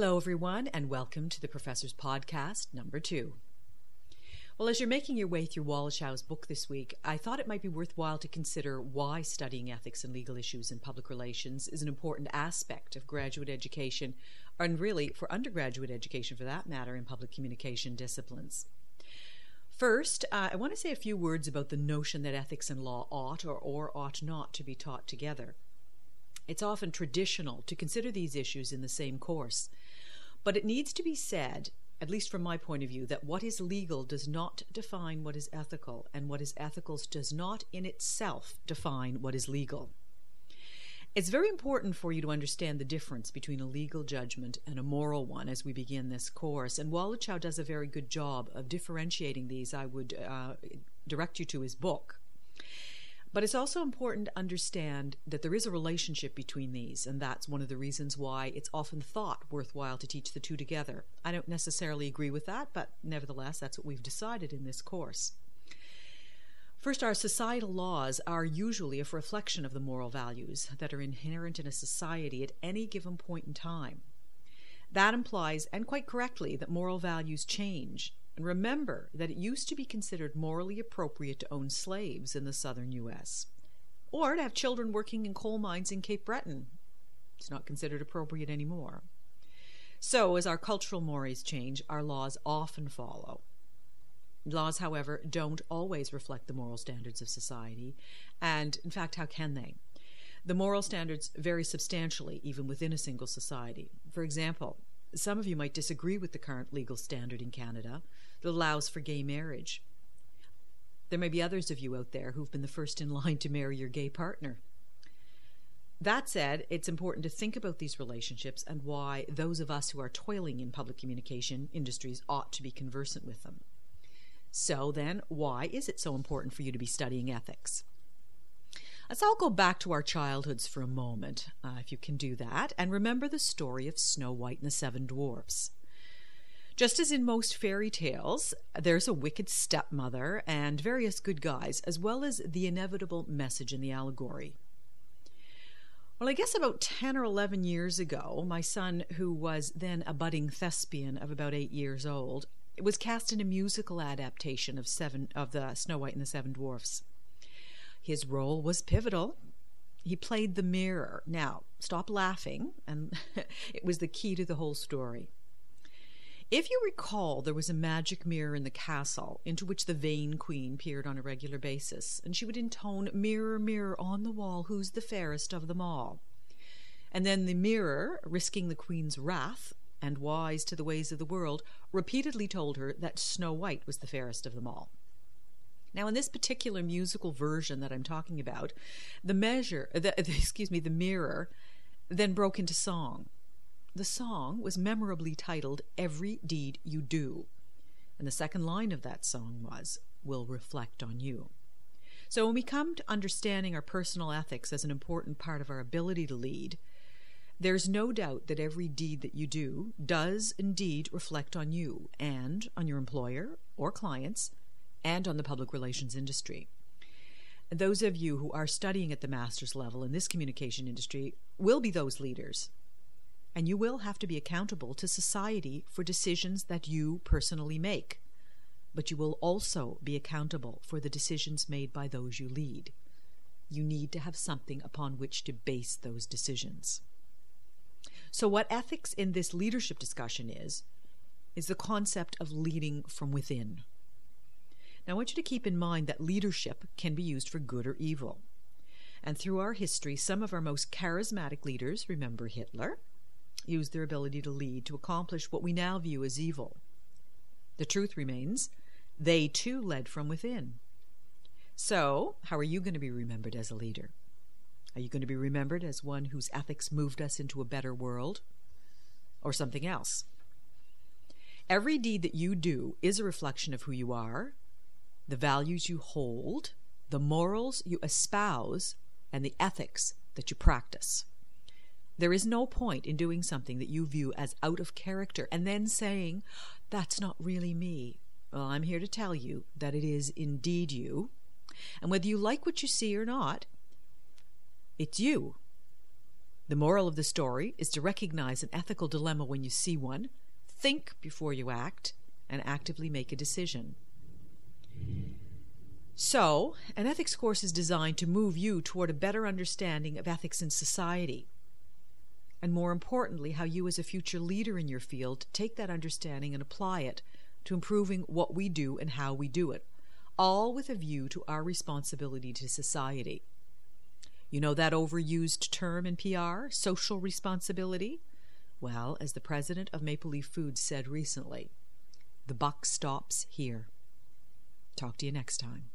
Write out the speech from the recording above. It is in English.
Hello, everyone, and welcome to the Professor's Podcast number 2. Well, as you're making your way through Wallachow's book this week, I thought it might be worthwhile to consider why studying ethics and legal issues in public relations is an important aspect of graduate education, and really for undergraduate education for that matter, in public communication disciplines. First, I want to say a few words about the notion that ethics and law ought or ought not to be taught together. It's often traditional to consider these issues in the same course, but it needs to be said, at least from my point of view, that what is legal does not define what is ethical, and what is ethical does not in itself define what is legal. It's very important for you to understand the difference between a legal judgment and a moral one as we begin this course, and Wallachow does a very good job of differentiating these. I would direct you to his book. But it's also important to understand that there is a relationship between these, and that's one of the reasons why it's often thought worthwhile to teach the two together. I don't necessarily agree with that, but nevertheless, that's what we've decided in this course. First, our societal laws are usually a reflection of the moral values that are inherent in a society at any given point in time. That implies, and quite correctly, that moral values change. And remember that it used to be considered morally appropriate to own slaves in the southern U.S. or to have children working in coal mines in Cape Breton. It's not considered appropriate anymore. So, as our cultural mores change, our laws often follow. Laws, however, don't always reflect the moral standards of society, and in fact, how can they? The moral standards vary substantially even within a single society. For example, some of you might disagree with the current legal standard in Canada that allows for gay marriage. There may be others of you out there who've been the first in line to marry your gay partner. That said, it's important to think about these relationships and why those of us who are toiling in public communication industries ought to be conversant with them. So then, why is it so important for you to be studying ethics? Let's all go back to our childhoods for a moment, if you can do that, and remember the story of Snow White and the Seven Dwarfs. Just as in most fairy tales, there's a wicked stepmother and various good guys, as well as the inevitable message in the allegory. Well, I guess about 10 or 11 years ago, my son, who was then a budding thespian of about 8 years old, was cast in a musical adaptation of the Snow White and the Seven Dwarfs. His role was pivotal. He played the mirror. Now, stop laughing, and it was the key to the whole story. If you recall, there was a magic mirror in the castle into which the vain queen peered on a regular basis, and she would intone, "Mirror, mirror on the wall, who's the fairest of them all?" And then the mirror, risking the queen's wrath, and wise to the ways of the world, repeatedly told her that Snow White was the fairest of them all. Now, in this particular musical version that I'm talking about, the mirror then broke into song. The song was memorably titled "Every Deed You Do," and the second line of that song was, "Will reflect on you." So when we come to understanding our personal ethics as an important part of our ability to lead, there's no doubt that every deed that you do does indeed reflect on you and on your employer or clients and on the public relations industry. Those of you who are studying at the master's level in this communication industry will be those leaders, and you will have to be accountable to society for decisions that you personally make, but you will also be accountable for the decisions made by those you lead. You need to have something upon which to base those decisions. So what ethics in this leadership discussion is the concept of leading from within. Now, I want you to keep in mind that leadership can be used for good or evil. And through our history, some of our most charismatic leaders, remember Hitler, used their ability to lead to accomplish what we now view as evil. The truth remains, they too led from within. So, how are you going to be remembered as a leader? Are you going to be remembered as one whose ethics moved us into a better world, or something else? Every deed that you do is a reflection of who you are, the values you hold, the morals you espouse, and the ethics that you practice. There is no point in doing something that you view as out of character and then saying, "That's not really me." Well, I'm here to tell you that it is indeed you, and whether you like what you see or not, it's you. The The moral of the story is to recognize an ethical dilemma when you see one, think before you act, and actively make a decision. So, an ethics course is designed to move you toward a better understanding of ethics in society, and more importantly, how you as a future leader in your field take that understanding and apply it to improving what we do and how we do it, all with a view to our responsibility to society. You know that overused term in PR, social responsibility? Well, as the president of Maple Leaf Foods said recently, the buck stops here. Talk to you next time.